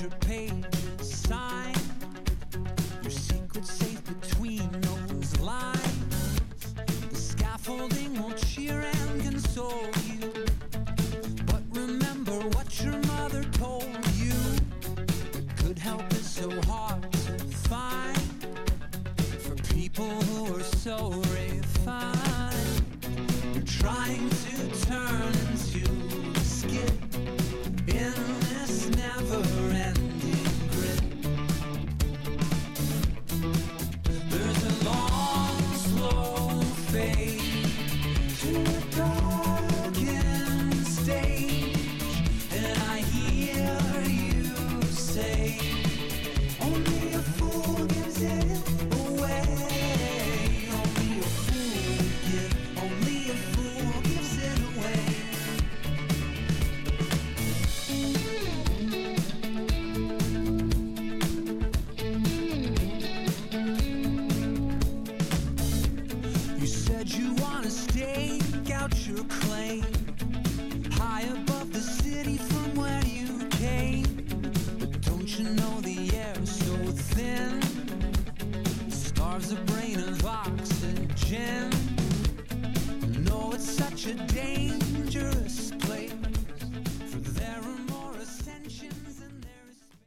100 pages signed. Your secret's safe between those lines. The scaffolding won't cheer and console you, but remember what your mother told you. Good help is so hard to find for people who are so refined. You're trying to turn into a skid in this never-ending grid. There's a long, slow fade to a darkened stage, and I hear you say, only a fool gives it away. Only a fool gives, only a fool gives it away. You said you wanna stake out your claim high above the city from where you came, but don't you know